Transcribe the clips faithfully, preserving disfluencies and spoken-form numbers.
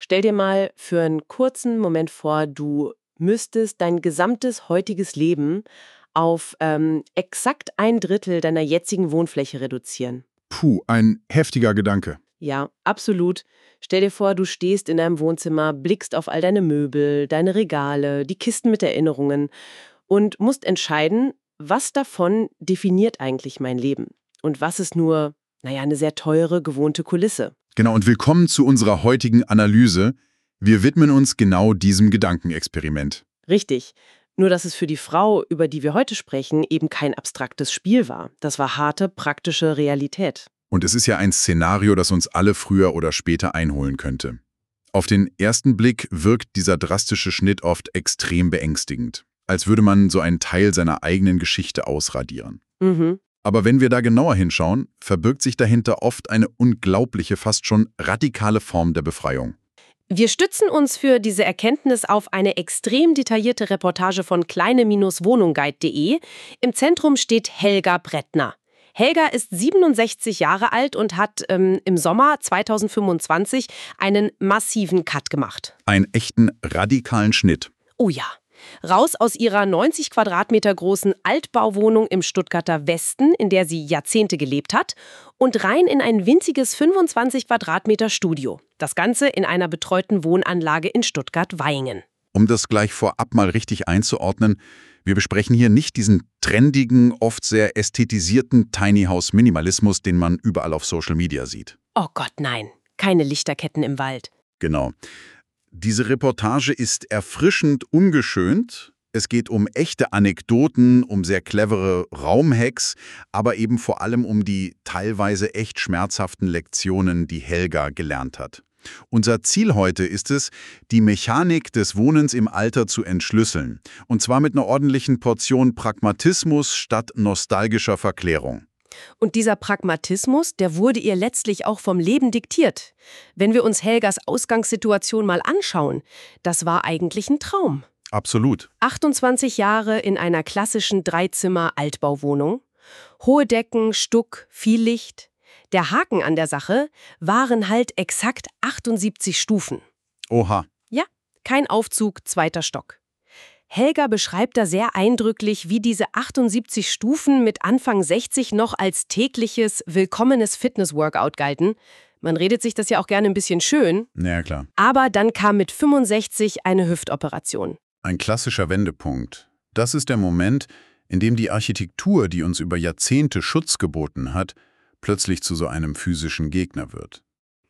Stell dir mal für einen kurzen Moment vor, du müsstest dein gesamtes heutiges Leben auf ähm, exakt ein Drittel deiner jetzigen Wohnfläche reduzieren. Puh, ein heftiger Gedanke. Ja, absolut. Stell dir vor, du stehst in deinem Wohnzimmer, blickst auf all deine Möbel, deine Regale, die Kisten mit Erinnerungen und musst entscheiden, was davon definiert eigentlich mein Leben und was ist nur, naja, eine sehr teure, gewohnte Kulisse. Genau, und willkommen zu unserer heutigen Analyse. Wir widmen uns genau diesem Gedankenexperiment. Richtig. Nur, dass es für die Frau, über die wir heute sprechen, eben kein abstraktes Spiel war. Das war harte, praktische Realität. Und es ist ja ein Szenario, das uns alle früher oder später einholen könnte. Auf den ersten Blick wirkt dieser drastische Schnitt oft extrem beängstigend, als würde man so einen Teil seiner eigenen Geschichte ausradieren. Mhm. Aber wenn wir da genauer hinschauen, verbirgt sich dahinter oft eine unglaubliche, fast schon radikale Form der Befreiung. Wir stützen uns für diese Erkenntnis auf eine extrem detaillierte Reportage von kleine Wohnung guide punkt de. Im Zentrum steht Helga Brettner. Helga ist siebenundsechzig Jahre alt und hat ähm, im Sommer zweitausendfünfundzwanzig einen massiven Cut gemacht. Einen echten radikalen Schnitt. Oh ja. Raus aus ihrer neunzig Quadratmeter großen Altbauwohnung im Stuttgarter Westen, in der sie Jahrzehnte gelebt hat, und rein in ein winziges fünfundzwanzig Quadratmeter Studio. Das Ganze in einer betreuten Wohnanlage in Stuttgart-Vaihingen. Um das gleich vorab mal richtig einzuordnen, wir besprechen hier nicht diesen trendigen, oft sehr ästhetisierten Tiny House Minimalismus, den man überall auf Social Media sieht. Oh Gott, nein. Keine Lichterketten im Wald. Genau. Diese Reportage ist erfrischend ungeschönt. Es geht um echte Anekdoten, um sehr clevere Raumhacks, aber eben vor allem um die teilweise echt schmerzhaften Lektionen, die Helga gelernt hat. Unser Ziel heute ist es, die Mechanik des Wohnens im Alter zu entschlüsseln. Und zwar mit einer ordentlichen Portion Pragmatismus statt nostalgischer Verklärung. Und dieser Pragmatismus, der wurde ihr letztlich auch vom Leben diktiert. Wenn wir uns Helgas Ausgangssituation mal anschauen, das war eigentlich ein Traum. Absolut. achtundzwanzig Jahre in einer klassischen Dreizimmer-Altbauwohnung. Hohe Decken, Stuck, viel Licht. Der Haken an der Sache waren halt exakt achtundsiebzig Stufen. Oha. Ja, kein Aufzug, zweiter Stock. Helga beschreibt da sehr eindrücklich, wie diese achtundsiebzig Stufen mit Anfang sechzig noch als tägliches, willkommenes Fitness-Workout galten. Man redet sich das ja auch gerne ein bisschen schön. Ja, klar. Aber dann kam mit fünfundsechzig eine Hüftoperation. Ein klassischer Wendepunkt. Das ist der Moment, in dem die Architektur, die uns über Jahrzehnte Schutz geboten hat, plötzlich zu so einem physischen Gegner wird.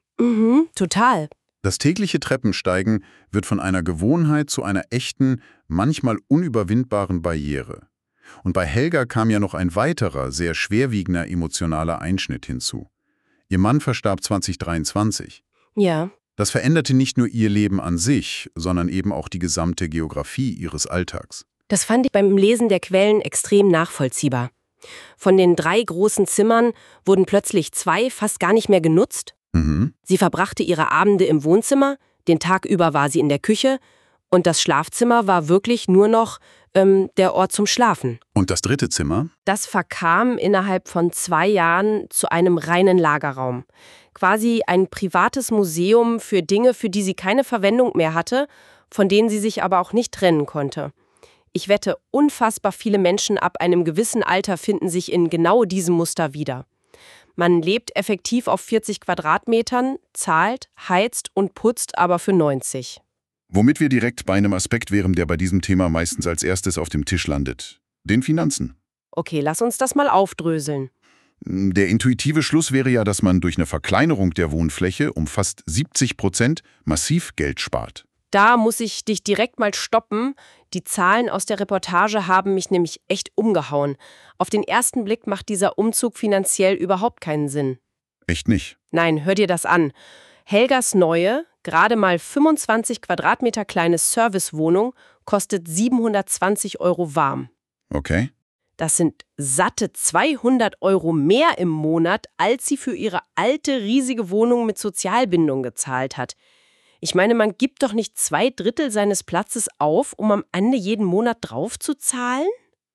Mhm, total. Das tägliche Treppensteigen wird von einer Gewohnheit zu einer echten, manchmal unüberwindbaren Barriere. Und bei Helga kam ja noch ein weiterer, sehr schwerwiegender emotionaler Einschnitt hinzu. Ihr Mann verstarb zweitausenddreiundzwanzig. Ja. Das veränderte nicht nur ihr Leben an sich, sondern eben auch die gesamte Geografie ihres Alltags. Das fand ich beim Lesen der Quellen extrem nachvollziehbar. Von den drei großen Zimmern wurden plötzlich zwei fast gar nicht mehr genutzt. Mhm. Sie verbrachte ihre Abende im Wohnzimmer, den Tag über war sie in der Küche und das Schlafzimmer war wirklich nur noch ähm, der Ort zum Schlafen. Und das dritte Zimmer? Das verkam innerhalb von zwei Jahren zu einem reinen Lagerraum. Quasi ein privates Museum für Dinge, für die sie keine Verwendung mehr hatte, von denen sie sich aber auch nicht trennen konnte. Ich wette, unfassbar viele Menschen ab einem gewissen Alter finden sich in genau diesem Muster wieder. Man lebt effektiv auf vierzig Quadratmetern, zahlt, heizt und putzt aber für neunzig. Womit wir direkt bei einem Aspekt wären, der bei diesem Thema meistens als erstes auf dem Tisch landet. Den Finanzen. Okay, lass uns das mal aufdröseln. Der intuitive Schluss wäre ja, dass man durch eine Verkleinerung der Wohnfläche um fast siebzig Prozent massiv Geld spart. Da muss ich dich direkt mal stoppen. Die Zahlen aus der Reportage haben mich nämlich echt umgehauen. Auf den ersten Blick macht dieser Umzug finanziell überhaupt keinen Sinn. Echt nicht? Nein, hör dir das an. Helgas neue, gerade mal fünfundzwanzig Quadratmeter kleine Servicewohnung kostet siebenhundertzwanzig Euro warm. Okay. Das sind satte zweihundert Euro mehr im Monat, als sie für ihre alte, riesige Wohnung mit Sozialbindung gezahlt hat. Ich meine, man gibt doch nicht zwei Drittel seines Platzes auf, um am Ende jeden Monat drauf zu zahlen?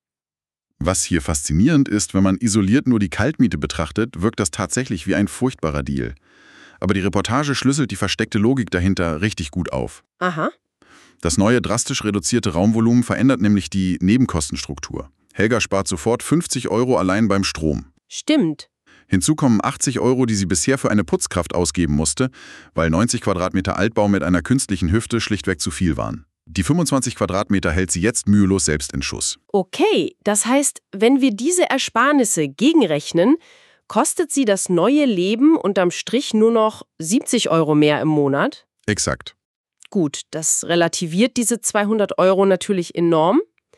Was hier faszinierend ist, wenn man isoliert nur die Kaltmiete betrachtet, wirkt das tatsächlich wie ein furchtbarer Deal. aber die Reportage schlüsselt die versteckte Logik dahinter richtig gut auf. Aha. Das neue, drastisch reduzierte Raumvolumen verändert nämlich die Nebenkostenstruktur. Helga spart sofort fünfzig Euro allein beim Strom. Stimmt. Hinzu kommen achtzig Euro, die sie bisher für eine Putzkraft ausgeben musste, weil neunzig Quadratmeter Altbau mit einer künstlichen Hüfte schlichtweg zu viel waren. Die fünfundzwanzig Quadratmeter hält sie jetzt mühelos selbst in Schuss. Okay, das heißt, wenn wir diese Ersparnisse gegenrechnen, kostet sie das neue Leben unterm Strich nur noch siebzig Euro mehr im Monat? Exakt. Gut, das relativiert diese zweihundert Euro natürlich enorm,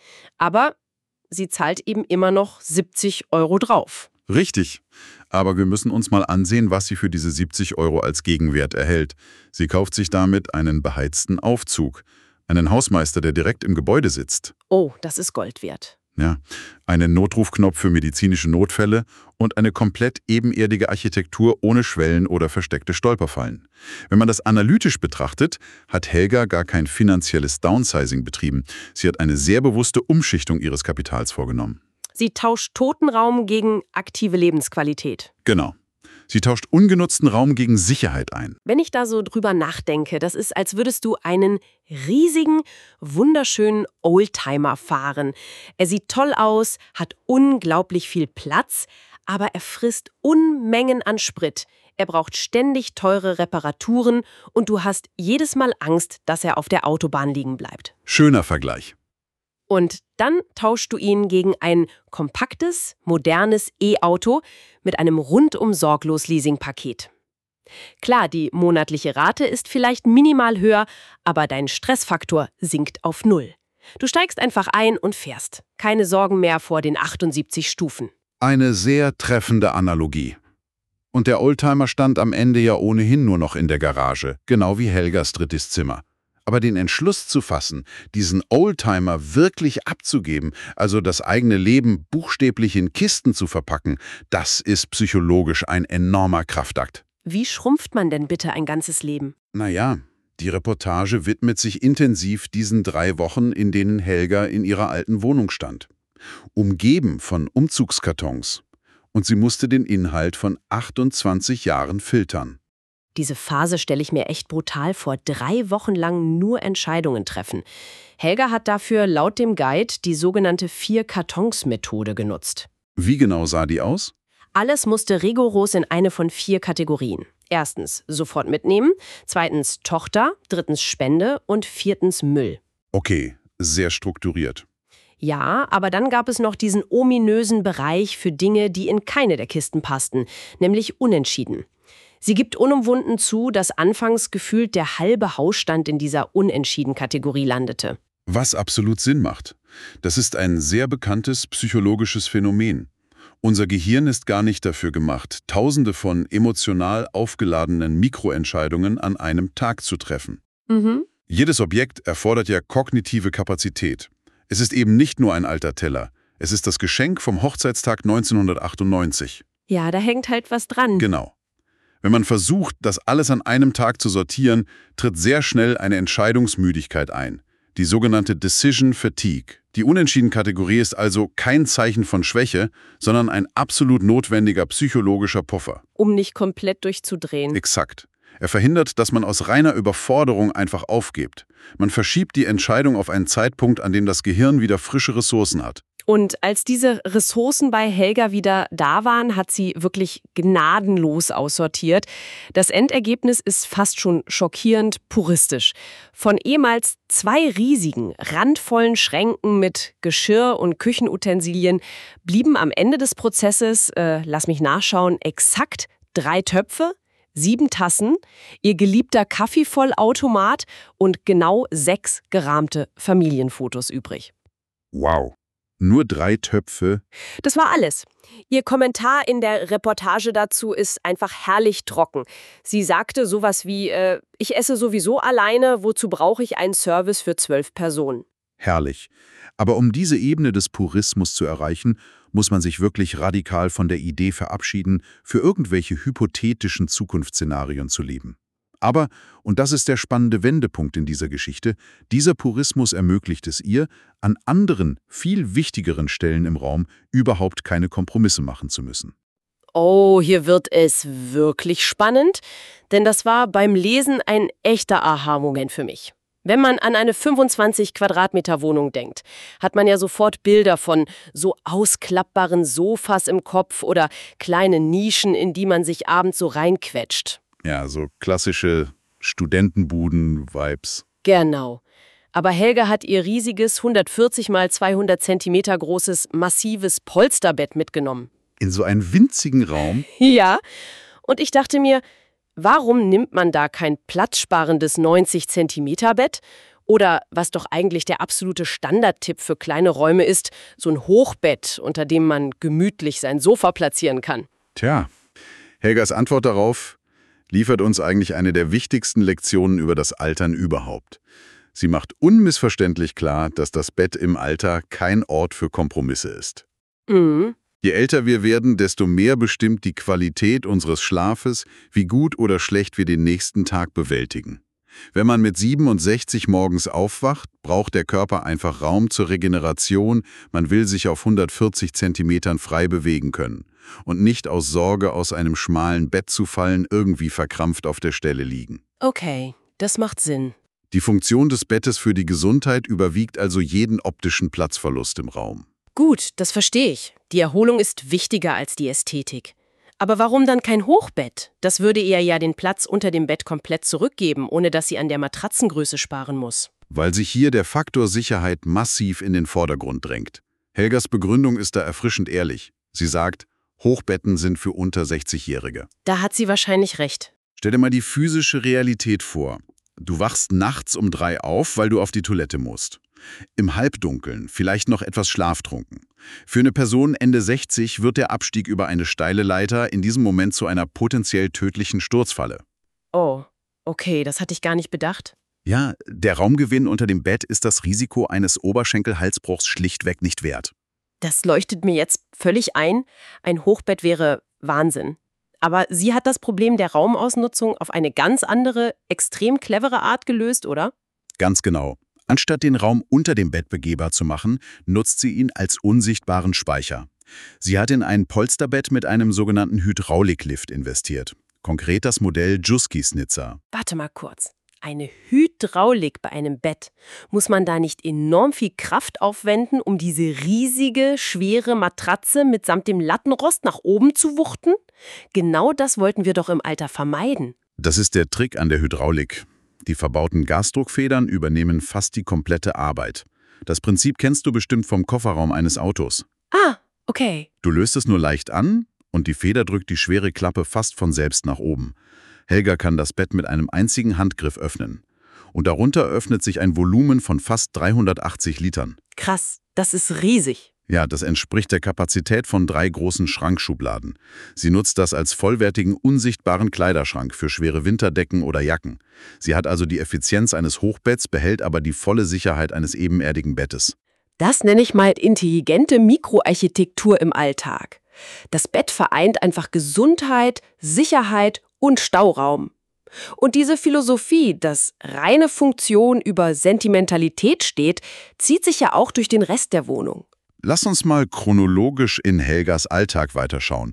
aber sie zahlt eben immer noch siebzig Euro drauf. Richtig. Aber wir müssen uns mal ansehen, was sie für diese siebzig Euro als Gegenwert erhält. Sie kauft sich damit einen beheizten Aufzug. Einen Hausmeister, der direkt im Gebäude sitzt. Oh, das ist Gold wert. Ja, einen Notrufknopf für medizinische Notfälle und eine komplett ebenerdige Architektur ohne Schwellen oder versteckte Stolperfallen. Wenn man das analytisch betrachtet, hat Helga gar kein finanzielles Downsizing betrieben. Sie hat eine sehr bewusste Umschichtung ihres Kapitals vorgenommen. Sie tauscht Totenraum gegen aktive Lebensqualität. Genau. Sie tauscht ungenutzten Raum gegen Sicherheit ein. Wenn ich da so drüber nachdenke, das ist, als würdest du einen riesigen, wunderschönen Oldtimer fahren. Er sieht toll aus, hat unglaublich viel Platz, aber er frisst Unmengen an Sprit. Er braucht ständig teure Reparaturen und du hast jedes Mal Angst, dass er auf der Autobahn liegen bleibt. Schöner Vergleich. Und dann tauschst du ihn gegen ein kompaktes, modernes E-Auto mit einem rundum sorglos Leasingpaket. Klar, die monatliche Rate ist vielleicht minimal höher, aber dein Stressfaktor sinkt auf Null. Du steigst einfach ein und fährst. Keine Sorgen mehr vor den achtundsiebzig Stufen. Eine sehr treffende Analogie. Und der Oldtimer stand am Ende ja ohnehin nur noch in der Garage, genau wie Helgas drittes Zimmer. Aber den Entschluss zu fassen, diesen Oldtimer wirklich abzugeben, also das eigene Leben buchstäblich in Kisten zu verpacken, das ist psychologisch ein enormer Kraftakt. Wie schrumpft man denn bitte ein ganzes Leben? Naja, die Reportage widmet sich intensiv diesen drei Wochen, in denen Helga in ihrer alten Wohnung stand. Umgeben von Umzugskartons. Und sie musste den Inhalt von achtundzwanzig Jahren filtern. Diese Phase stelle ich mir echt brutal vor. Drei Wochen lang nur Entscheidungen treffen. Helga hat dafür laut dem Guide die sogenannte Vier-Kartons-Methode genutzt. Wie genau sah die aus? Alles musste rigoros in eine von vier Kategorien. Erstens sofort mitnehmen, zweitens Tochter, drittens Spende und viertens Müll. Okay, sehr strukturiert. Ja, aber dann gab es noch diesen ominösen Bereich für Dinge, die in keine der Kisten passten, nämlich unentschieden. Sie gibt unumwunden zu, dass anfangs gefühlt der halbe Hausstand in dieser Unentschieden-Kategorie landete. Was absolut Sinn macht. Das ist ein sehr bekanntes psychologisches Phänomen. Unser Gehirn ist gar nicht dafür gemacht, tausende von emotional aufgeladenen Mikroentscheidungen an einem Tag zu treffen. Mhm. Jedes Objekt erfordert ja kognitive Kapazität. Es ist eben nicht nur ein alter Teller. Es ist das Geschenk vom Hochzeitstag neunzehnhundertachtundneunzig. Ja, da hängt halt was dran. Genau. Wenn man versucht, das alles an einem Tag zu sortieren, tritt sehr schnell eine Entscheidungsmüdigkeit ein. Die sogenannte Decision Fatigue. Die Unentschieden-Kategorie ist also kein Zeichen von Schwäche, sondern ein absolut notwendiger psychologischer Puffer. Um nicht komplett durchzudrehen. Exakt. Er verhindert, dass man aus reiner Überforderung einfach aufgibt. Man verschiebt die Entscheidung auf einen Zeitpunkt, an dem das Gehirn wieder frische Ressourcen hat. Und als diese Ressourcen bei Helga wieder da waren, hat sie wirklich gnadenlos aussortiert. Das Endergebnis ist fast schon schockierend puristisch. Von ehemals zwei riesigen, randvollen Schränken mit Geschirr und Küchenutensilien blieben am Ende des Prozesses, äh, lass mich nachschauen, exakt drei Töpfe, sieben Tassen, ihr geliebter Kaffeevollautomat und genau sechs gerahmte Familienfotos übrig. Wow. Nur drei Töpfe. Das war alles. Ihr Kommentar in der Reportage dazu ist einfach herrlich trocken. Sie sagte sowas wie, äh, ich esse sowieso alleine, wozu brauche ich einen Service für zwölf Personen? Herrlich. Aber um diese Ebene des Purismus zu erreichen, muss man sich wirklich radikal von der Idee verabschieden, für irgendwelche hypothetischen Zukunftsszenarien zu leben. Aber, und das ist der spannende Wendepunkt in dieser Geschichte, dieser Purismus ermöglicht es ihr, an anderen, viel wichtigeren Stellen im Raum überhaupt keine Kompromisse machen zu müssen. Oh, hier wird es wirklich spannend, denn das war beim Lesen ein echter Aha-Moment für mich. Wenn man an eine fünfundzwanzig Quadratmeter Wohnung denkt, hat man ja sofort Bilder von so ausklappbaren Sofas im Kopf oder kleinen Nischen, in die man sich abends so reinquetscht. Ja, so klassische Studentenbuden-Vibes. Genau. Aber Helga hat ihr riesiges hundertvierzig mal zweihundert Zentimeter großes, massives Polsterbett mitgenommen. In so einen winzigen Raum? Ja, und ich dachte mir, warum nimmt man da kein platzsparendes neunzig Zentimeter Bett? Oder, was doch eigentlich der absolute Standardtipp für kleine Räume ist, so ein Hochbett, unter dem man gemütlich sein Sofa platzieren kann. Tja, Helgas Antwort darauf liefert uns eigentlich eine der wichtigsten Lektionen über das Altern überhaupt. Sie macht unmissverständlich klar, dass das Bett im Alter kein Ort für Kompromisse ist. Mhm. Je älter wir werden, desto mehr bestimmt die Qualität unseres Schlafes, wie gut oder schlecht wir den nächsten Tag bewältigen. Wenn man mit siebenundsechzig morgens aufwacht, braucht der Körper einfach Raum zur Regeneration, man will sich auf hundertvierzig Zentimetern frei bewegen können und nicht aus Sorge, aus einem schmalen Bett zu fallen, irgendwie verkrampft auf der Stelle liegen. Okay, das macht Sinn. Die Funktion des Bettes für die Gesundheit überwiegt also jeden optischen Platzverlust im Raum. Gut, das verstehe ich. Die Erholung ist wichtiger als die Ästhetik. Aber warum dann kein Hochbett? Das würde ihr ja den Platz unter dem Bett komplett zurückgeben, ohne dass sie an der Matratzengröße sparen muss. Weil sich hier der Faktor Sicherheit massiv in den Vordergrund drängt. Helgas Begründung ist da erfrischend ehrlich. Sie sagt, Hochbetten sind für unter sechzigjährige. Da hat sie wahrscheinlich recht. Stell dir mal die physische Realität vor. Du wachst nachts um drei auf, weil du auf die Toilette musst. Im Halbdunkeln, vielleicht noch etwas schlaftrunken. Für eine Person Ende sechzig wird der Abstieg über eine steile Leiter in diesem Moment zu einer potenziell tödlichen Sturzfalle. Oh, okay, das hatte ich gar nicht bedacht. Ja, der Raumgewinn unter dem Bett ist das Risiko eines Oberschenkelhalsbruchs schlichtweg nicht wert. Das leuchtet mir jetzt völlig ein. Ein Hochbett wäre Wahnsinn. Aber sie hat das Problem der Raumausnutzung auf eine ganz andere, extrem clevere Art gelöst, oder? Ganz genau. Anstatt den Raum unter dem Bett begehbar zu machen, nutzt sie ihn als unsichtbaren Speicher. Sie hat in ein Polsterbett mit einem sogenannten Hydrauliklift investiert. Konkret das Modell Jusky-Snitzer. Warte mal kurz. Eine Hydraulik bei einem Bett. Muss man da nicht enorm viel Kraft aufwenden, um diese riesige, schwere Matratze mitsamt dem Lattenrost nach oben zu wuchten? Genau das wollten wir doch im Alter vermeiden. Das ist der Trick an der Hydraulik. Die verbauten Gasdruckfedern übernehmen fast die komplette Arbeit. Das Prinzip kennst du bestimmt vom Kofferraum eines Autos. Ah, okay. Du löst es nur leicht an und die Feder drückt die schwere Klappe fast von selbst nach oben. Helga kann das Bett mit einem einzigen Handgriff öffnen. Und darunter öffnet sich ein Volumen von fast dreihundertachtzig Litern. Krass, das ist riesig. Ja, das entspricht der Kapazität von drei großen Schrankschubladen. Sie nutzt das als vollwertigen, unsichtbaren Kleiderschrank für schwere Winterdecken oder Jacken. Sie hat also die Effizienz eines Hochbetts, behält aber die volle Sicherheit eines ebenerdigen Bettes. Das nenne ich mal intelligente Mikroarchitektur im Alltag. Das Bett vereint einfach Gesundheit, Sicherheit und Stauraum. Und diese Philosophie, dass reine Funktion über Sentimentalität steht, zieht sich ja auch durch den Rest der Wohnung. Lass uns mal chronologisch in Helgas Alltag weiterschauen.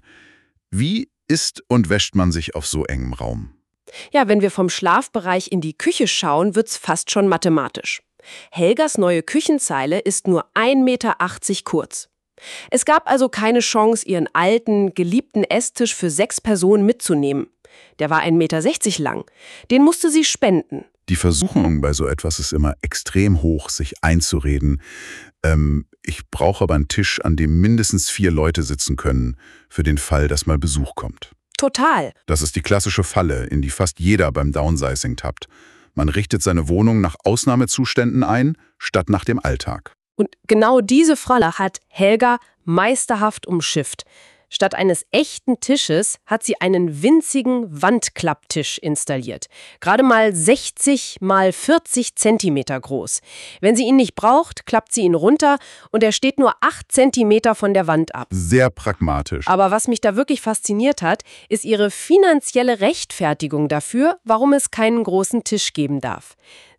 Wie isst und wäscht man sich auf so engem Raum? Ja, wenn wir vom Schlafbereich in die Küche schauen, wird's fast schon mathematisch. Helgas neue Küchenzeile ist nur ein Meter achtzig kurz. Es gab also keine Chance, ihren alten, geliebten Esstisch für sechs Personen mitzunehmen. Der war ein Meter sechzig lang. Den musste sie spenden. Die Versuchung bei so etwas ist immer extrem hoch, sich einzureden. Ähm, ich brauche aber einen Tisch, an dem mindestens vier Leute sitzen können, für den Fall, dass mal Besuch kommt. Total. Das ist die klassische Falle, in die fast jeder beim Downsizing tappt. Man richtet seine Wohnung nach Ausnahmezuständen ein, statt nach dem Alltag. Und genau diese Falle hat Helga meisterhaft umschifft. Statt eines echten Tisches hat sie einen winzigen Wandklapptisch installiert. Gerade mal sechzig mal vierzig Zentimeter groß. Wenn sie ihn nicht braucht, klappt sie ihn runter und er steht nur acht Zentimeter von der Wand ab. Sehr pragmatisch. Aber was mich da wirklich fasziniert hat, ist ihre finanzielle Rechtfertigung dafür, warum es keinen großen Tisch geben darf.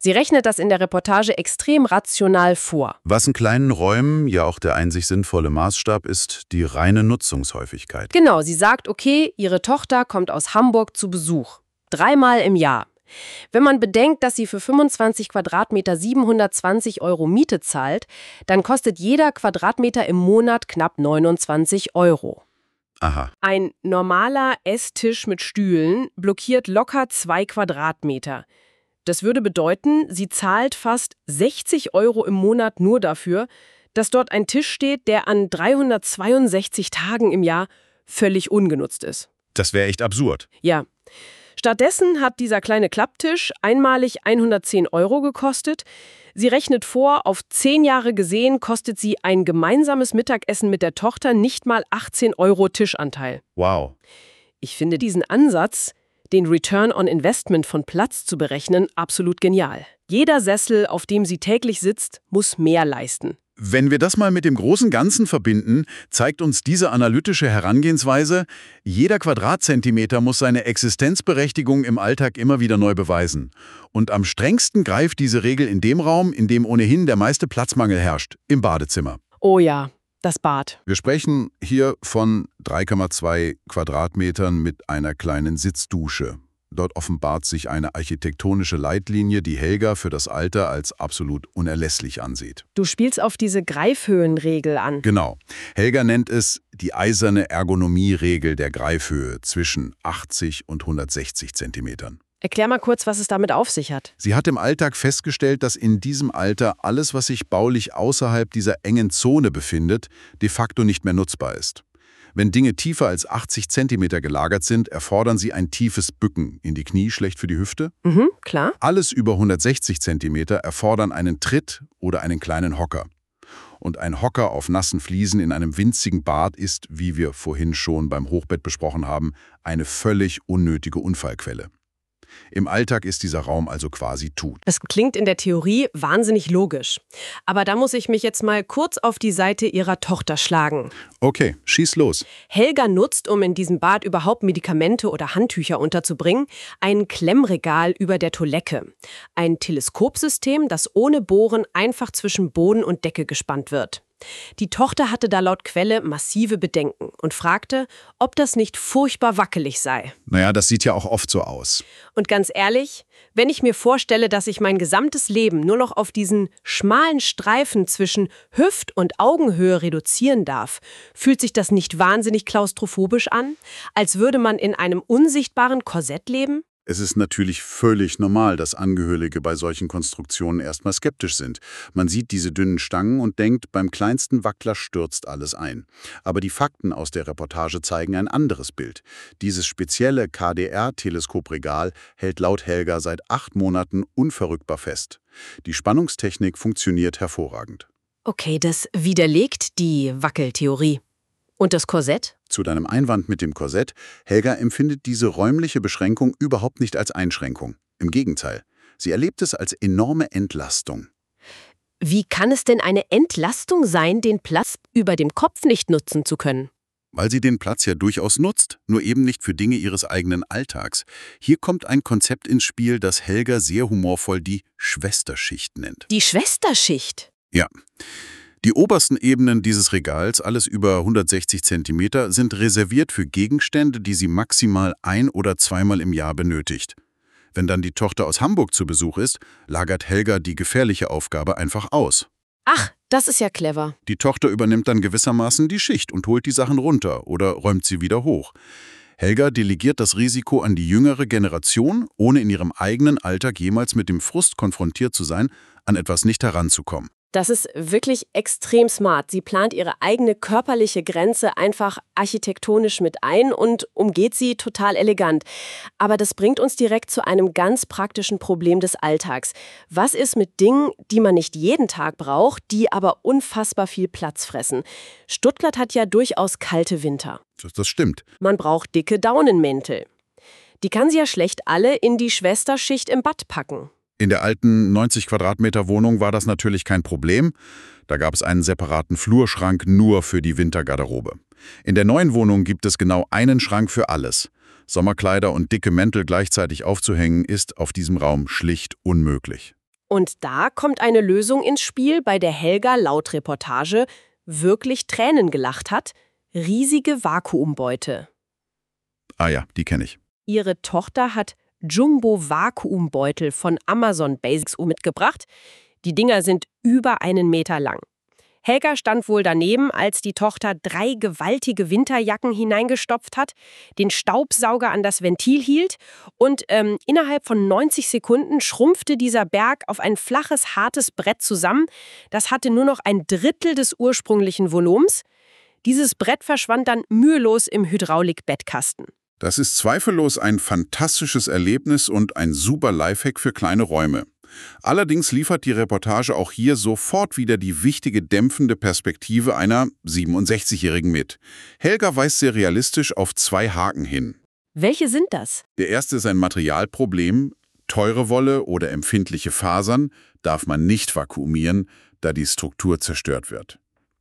Sie rechnet das in der Reportage extrem rational vor. Was in kleinen Räumen ja auch der einzig sinnvolle Maßstab ist, die reine Nutzungshäufigkeit. Genau, sie sagt, okay, ihre Tochter kommt aus Hamburg zu Besuch. Dreimal im Jahr. Wenn man bedenkt, dass sie für fünfundzwanzig Quadratmeter siebenhundertzwanzig Euro Miete zahlt, dann kostet jeder Quadratmeter im Monat knapp neunundzwanzig Euro. Aha. Ein normaler Esstisch mit Stühlen blockiert locker zwei Quadratmeter. Das würde bedeuten, sie zahlt fast sechzig Euro im Monat nur dafür, dass dort ein Tisch steht, der an dreihundertzweiundsechzig Tagen im Jahr völlig ungenutzt ist. Das wäre echt absurd. Ja. Stattdessen hat dieser kleine Klapptisch einmalig hundertzehn Euro gekostet. Sie rechnet vor, auf zehn Jahre gesehen kostet sie ein gemeinsames Mittagessen mit der Tochter nicht mal achtzehn Euro Tischanteil. Wow. Ich finde diesen Ansatz, den Return on Investment von Platz zu berechnen, absolut genial. Jeder Sessel, auf dem sie täglich sitzt, muss mehr leisten. Wenn wir das mal mit dem großen Ganzen verbinden, zeigt uns diese analytische Herangehensweise, jeder Quadratzentimeter muss seine Existenzberechtigung im Alltag immer wieder neu beweisen. Und am strengsten greift diese Regel in dem Raum, in dem ohnehin der meiste Platzmangel herrscht, im Badezimmer. Oh ja, das Bad. Wir sprechen hier von drei Komma zwei Quadratmetern mit einer kleinen Sitzdusche. Dort offenbart sich eine architektonische Leitlinie, die Helga für das Alter als absolut unerlässlich ansieht. Du spielst auf diese Greifhöhenregel an. Genau. Helga nennt es die eiserne Ergonomieregel der Greifhöhe zwischen achtzig und hundertsechzig Zentimetern. Erklär mal kurz, was es damit auf sich hat. Sie hat im Alltag festgestellt, dass in diesem Alter alles, was sich baulich außerhalb dieser engen Zone befindet, de facto nicht mehr nutzbar ist. Wenn Dinge tiefer als achtzig Zentimeter gelagert sind, erfordern sie ein tiefes Bücken. In die Knie schlecht für die Hüfte. Mhm, klar. Alles über hundertsechzig Zentimeter erfordern einen Tritt oder einen kleinen Hocker. Und ein Hocker auf nassen Fliesen in einem winzigen Bad ist, wie wir vorhin schon beim Hochbett besprochen haben, eine völlig unnötige Unfallquelle. Im Alltag ist dieser Raum also quasi tot. Das klingt in der Theorie wahnsinnig logisch. Aber da muss ich mich jetzt mal kurz auf die Seite ihrer Tochter schlagen. Okay, schieß los. Helga nutzt, um in diesem Bad überhaupt Medikamente oder Handtücher unterzubringen, ein Klemmregal über der Toilette. Ein Teleskopsystem, das ohne Bohren einfach zwischen Boden und Decke gespannt wird. Die Tochter hatte da laut Quelle massive Bedenken und fragte, ob das nicht furchtbar wackelig sei. Naja, das sieht ja auch oft so aus. Und ganz ehrlich, wenn ich mir vorstelle, dass ich mein gesamtes Leben nur noch auf diesen schmalen Streifen zwischen Hüft- und Augenhöhe reduzieren darf, fühlt sich das nicht wahnsinnig klaustrophobisch an? Als würde man in einem unsichtbaren Korsett leben? Es ist natürlich völlig normal, dass Angehörige bei solchen Konstruktionen erstmal skeptisch sind. Man sieht diese dünnen Stangen und denkt, beim kleinsten Wackler stürzt alles ein. Aber die Fakten aus der Reportage zeigen ein anderes Bild. Dieses spezielle K D R-Teleskopregal hält laut Helga seit acht Monaten unverrückbar fest. Die Spannungstechnik funktioniert hervorragend. Okay, das widerlegt die Wackeltheorie. Und das Korsett? Zu deinem Einwand mit dem Korsett, Helga empfindet diese räumliche Beschränkung überhaupt nicht als Einschränkung. Im Gegenteil, sie erlebt es als enorme Entlastung. Wie kann es denn eine Entlastung sein, den Platz über dem Kopf nicht nutzen zu können? Weil sie den Platz ja durchaus nutzt, nur eben nicht für Dinge ihres eigenen Alltags. Hier kommt ein Konzept ins Spiel, das Helga sehr humorvoll die Schwesterschicht nennt. Die Schwesterschicht? Ja. Die obersten Ebenen dieses Regals, alles über hundertsechzig Zentimeter, sind reserviert für Gegenstände, die sie maximal ein- oder zweimal im Jahr benötigt. Wenn dann die Tochter aus Hamburg zu Besuch ist, lagert Helga die gefährliche Aufgabe einfach aus. Ach, das ist ja clever. Die Tochter übernimmt dann gewissermaßen die Schicht und holt die Sachen runter oder räumt sie wieder hoch. Helga delegiert das Risiko an die jüngere Generation, ohne in ihrem eigenen Alltag jemals mit dem Frust konfrontiert zu sein, an etwas nicht heranzukommen. Das ist wirklich extrem smart. Sie plant ihre eigene körperliche Grenze einfach architektonisch mit ein und umgeht sie total elegant. Aber das bringt uns direkt zu einem ganz praktischen Problem des Alltags. Was ist mit Dingen, die man nicht jeden Tag braucht, die aber unfassbar viel Platz fressen? Stuttgart hat ja durchaus kalte Winter. Das, das stimmt. Man braucht dicke Daunenmäntel. Die kann sie ja schlecht alle in die Schwesterschicht im Bad packen. In der alten neunzig Quadratmeter Wohnung war das natürlich kein Problem. Da gab es einen separaten Flurschrank nur für die Wintergarderobe. In der neuen Wohnung gibt es genau einen Schrank für alles. Sommerkleider und dicke Mäntel gleichzeitig aufzuhängen, ist auf diesem Raum schlicht unmöglich. Und da kommt eine Lösung ins Spiel, bei der Helga laut Reportage wirklich Tränen gelacht hat: riesige Vakuumbeutel. Ah ja, die kenne ich. Ihre Tochter hat Jumbo-Vakuumbeutel von Amazon Basics mitgebracht. Die Dinger sind über einen Meter lang. Helga stand wohl daneben, als die Tochter drei gewaltige Winterjacken hineingestopft hat, den Staubsauger an das Ventil hielt und ähm, innerhalb von neunzig Sekunden schrumpfte dieser Berg auf ein flaches, hartes Brett zusammen. Das hatte nur noch ein Drittel des ursprünglichen Volumens. Dieses Brett verschwand dann mühelos im Hydraulik-Bettkasten. Das ist zweifellos ein fantastisches Erlebnis und ein super Lifehack für kleine Räume. Allerdings liefert die Reportage auch hier sofort wieder die wichtige dämpfende Perspektive einer siebenundsechzigjährigen mit. Helga weist sehr realistisch auf zwei Haken hin. Welche sind das? Der erste ist ein Materialproblem. Teure Wolle oder empfindliche Fasern darf man nicht vakuumieren, da die Struktur zerstört wird.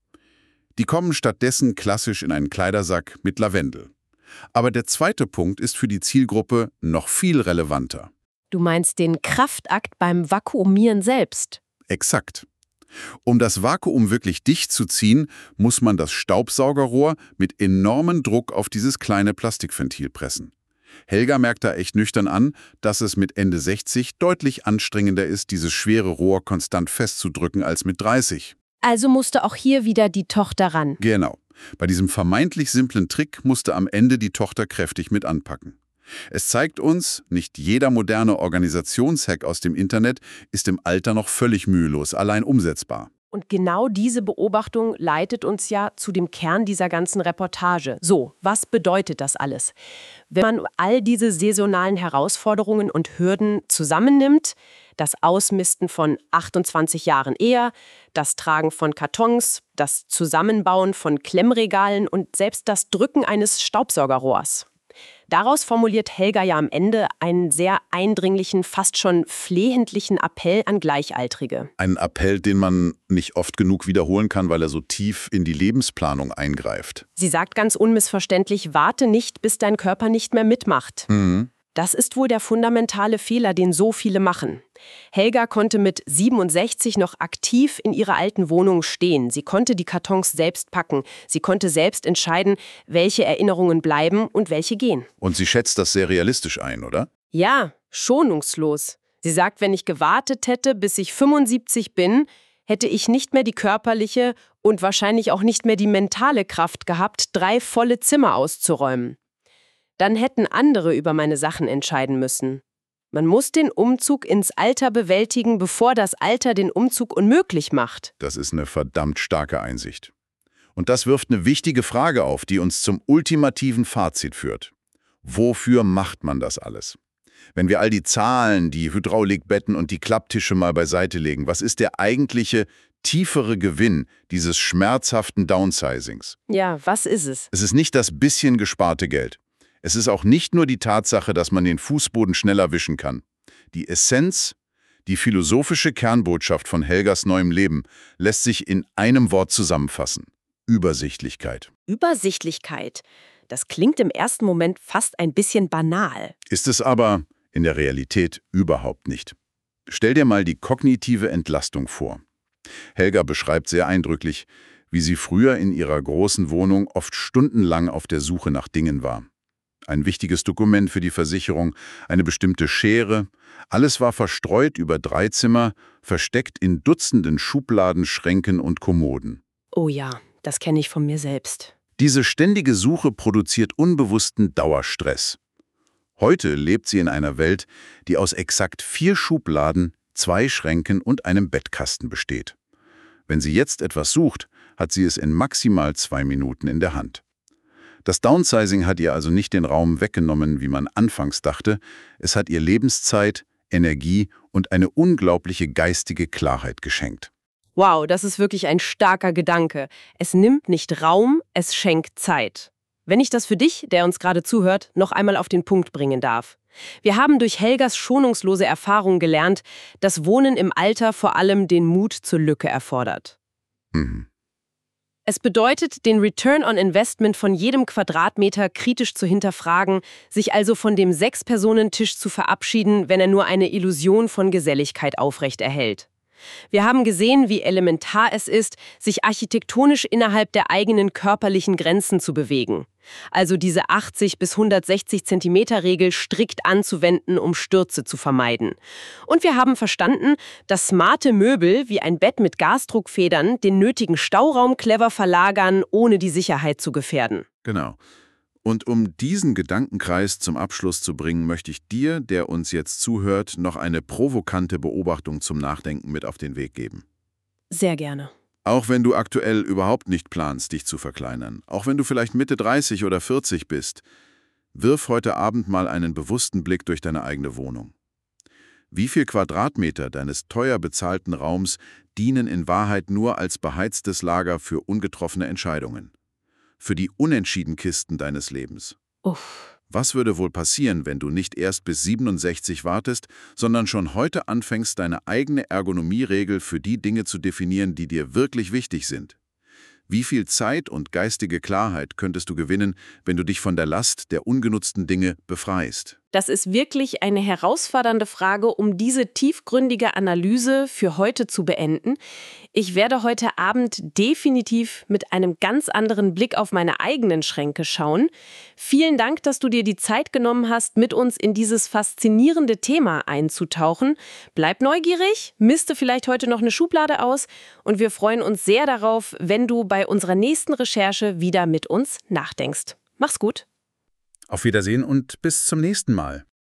Die kommen stattdessen klassisch in einen Kleidersack mit Lavendel. Aber der zweite Punkt ist für die Zielgruppe noch viel relevanter. Du meinst den Kraftakt beim Vakuumieren selbst? Exakt. Um das Vakuum wirklich dicht zu ziehen, muss man das Staubsaugerrohr mit enormem Druck auf dieses kleine Plastikventil pressen. Helga merkt da echt nüchtern an, dass es mit Ende sechzig deutlich anstrengender ist, dieses schwere Rohr konstant festzudrücken als mit dreißig. Also musste auch hier wieder die Tochter ran. Genau. Bei diesem vermeintlich simplen Trick musste am Ende die Tochter kräftig mit anpacken. Es zeigt uns, nicht jeder moderne Organisationshack aus dem Internet ist im Alter noch völlig mühelos, allein umsetzbar. Und genau diese Beobachtung leitet uns ja zu dem Kern dieser ganzen Reportage. So, was bedeutet das alles? Wenn man all diese saisonalen Herausforderungen und Hürden zusammennimmt, das Ausmisten von achtundzwanzig Jahren Ehe, das Tragen von Kartons, das Zusammenbauen von Klemmregalen und selbst das Drücken eines Staubsaugerrohrs. Daraus formuliert Helga ja am Ende einen sehr eindringlichen, fast schon flehentlichen Appell an Gleichaltrige. Ein Appell, den man nicht oft genug wiederholen kann, weil er so tief in die Lebensplanung eingreift. Sie sagt ganz unmissverständlich: Warte nicht, bis dein Körper nicht mehr mitmacht. Mhm. Das ist wohl der fundamentale Fehler, den so viele machen. Helga konnte mit siebenundsechzig noch aktiv in ihrer alten Wohnung stehen. Sie konnte die Kartons selbst packen. Sie konnte selbst entscheiden, welche Erinnerungen bleiben und welche gehen. Und sie schätzt das sehr realistisch ein, oder? Ja, schonungslos. Sie sagt, wenn ich gewartet hätte, bis ich fünfundsiebzig bin, hätte ich nicht mehr die körperliche und wahrscheinlich auch nicht mehr die mentale Kraft gehabt, drei volle Zimmer auszuräumen. Dann hätten andere über meine Sachen entscheiden müssen. Man muss den Umzug ins Alter bewältigen, bevor das Alter den Umzug unmöglich macht. Das ist eine verdammt starke Einsicht. Und das wirft eine wichtige Frage auf, die uns zum ultimativen Fazit führt. Wofür macht man das alles? Wenn wir all die Zahlen, die Hydraulikbetten und die Klapptische mal beiseite legen, was ist der eigentliche, tiefere Gewinn dieses schmerzhaften Downsizings? Ja, was ist es? Es ist nicht das bisschen gesparte Geld. Es ist auch nicht nur die Tatsache, dass man den Fußboden schneller wischen kann. Die Essenz, die philosophische Kernbotschaft von Helgas neuem Leben lässt sich in einem Wort zusammenfassen: Übersichtlichkeit. Übersichtlichkeit. Das klingt im ersten Moment fast ein bisschen banal. Ist es aber in der Realität überhaupt nicht. Stell dir mal die kognitive Entlastung vor. Helga beschreibt sehr eindrücklich, wie sie früher in ihrer großen Wohnung oft stundenlang auf der Suche nach Dingen war. Ein wichtiges Dokument für die Versicherung, eine bestimmte Schere. Alles war verstreut über drei Zimmer, versteckt in Dutzenden Schubladen, Schränken und Kommoden. Oh ja, das kenne ich von mir selbst. Diese ständige Suche produziert unbewussten Dauerstress. Heute lebt sie in einer Welt, die aus exakt vier Schubladen, zwei Schränken und einem Bettkasten besteht. Wenn sie jetzt etwas sucht, hat sie es in maximal zwei Minuten in der Hand. Das Downsizing hat ihr also nicht den Raum weggenommen, wie man anfangs dachte. Es hat ihr Lebenszeit, Energie und eine unglaubliche geistige Klarheit geschenkt. Wow, das ist wirklich ein starker Gedanke. Es nimmt nicht Raum, es schenkt Zeit. Wenn ich das für dich, der uns gerade zuhört, noch einmal auf den Punkt bringen darf. Wir haben durch Helgas schonungslose Erfahrung gelernt, dass Wohnen im Alter vor allem den Mut zur Lücke erfordert. Mhm. Es bedeutet, den Return on Investment von jedem Quadratmeter kritisch zu hinterfragen, sich also von dem Sechs-Personen-Tisch zu verabschieden, wenn er nur eine Illusion von Geselligkeit aufrechterhält. Wir haben gesehen, wie elementar es ist, sich architektonisch innerhalb der eigenen körperlichen Grenzen zu bewegen. Also diese achtzig bis hundertsechzig Zentimeter Regel strikt anzuwenden, um Stürze zu vermeiden. Und wir haben verstanden, dass smarte Möbel wie ein Bett mit Gasdruckfedern den nötigen Stauraum clever verlagern, ohne die Sicherheit zu gefährden. Genau. Und um diesen Gedankenkreis zum Abschluss zu bringen, möchte ich dir, der uns jetzt zuhört, noch eine provokante Beobachtung zum Nachdenken mit auf den Weg geben. Sehr gerne. Auch wenn du aktuell überhaupt nicht planst, dich zu verkleinern, auch wenn du vielleicht Mitte dreißig oder vierzig bist, wirf heute Abend mal einen bewussten Blick durch deine eigene Wohnung. Wie viel Quadratmeter deines teuer bezahlten Raums dienen in Wahrheit nur als beheiztes Lager für ungetroffene Entscheidungen? Für die Unentschiedenkisten deines Lebens? Uff. Was würde wohl passieren, wenn du nicht erst bis siebenundsechzig wartest, sondern schon heute anfängst, deine eigene Ergonomieregel für die Dinge zu definieren, die dir wirklich wichtig sind? Wie viel Zeit und geistige Klarheit könntest du gewinnen, wenn du dich von der Last der ungenutzten Dinge befreist? Das ist wirklich eine herausfordernde Frage, um diese tiefgründige Analyse für heute zu beenden. Ich werde heute Abend definitiv mit einem ganz anderen Blick auf meine eigenen Schränke schauen. Vielen Dank, dass du dir die Zeit genommen hast, mit uns in dieses faszinierende Thema einzutauchen. Bleib neugierig, miste vielleicht heute noch eine Schublade aus und wir freuen uns sehr darauf, wenn du bei unserer nächsten Recherche wieder mit uns nachdenkst. Mach's gut! Auf Wiedersehen und bis zum nächsten Mal.